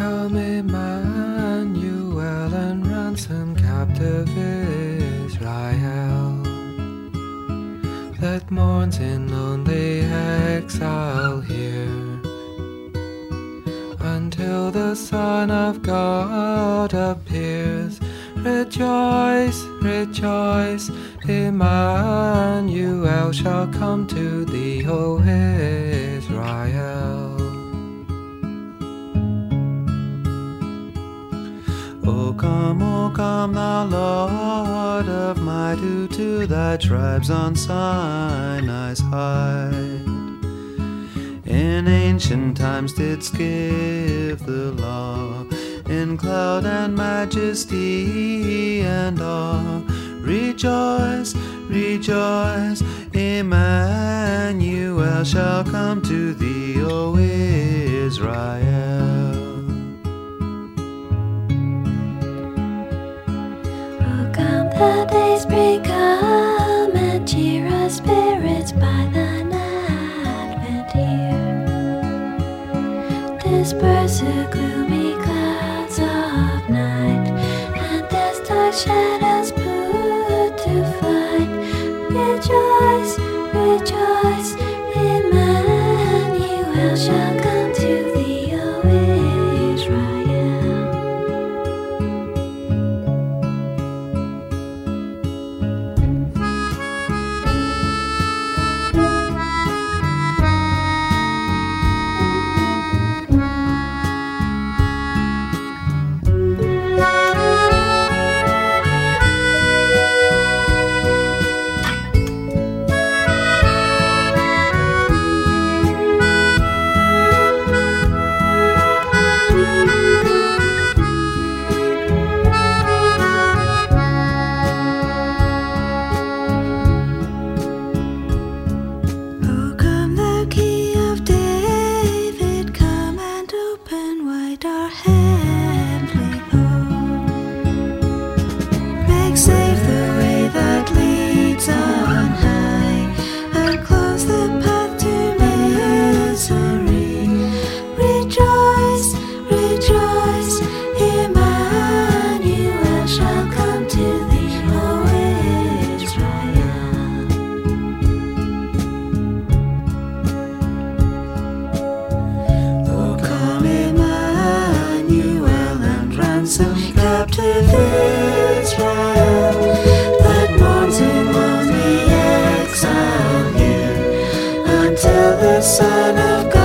come Emmanuel and ransom captive Israel that mourns in lonely exile here, until the Son of God appears. Rejoice, rejoice, Emmanuel shall come to thee, O Israel. O come, thou Lord of might, who to thy tribes on Sinai's height in ancient times didst give the law, in cloud and majesty and awe. Rejoice, rejoice, Emmanuel shall come to thee, O Israel. The dayspring come and cheer our spirits by thine advent here. Disperse the gloomy clouds of night, and as dark shadows put to flight. Rejoice, rejoice, Emmanuel shall come to thee, O Israel. Captive Israel that mourns in lonely exile here, until the Son of God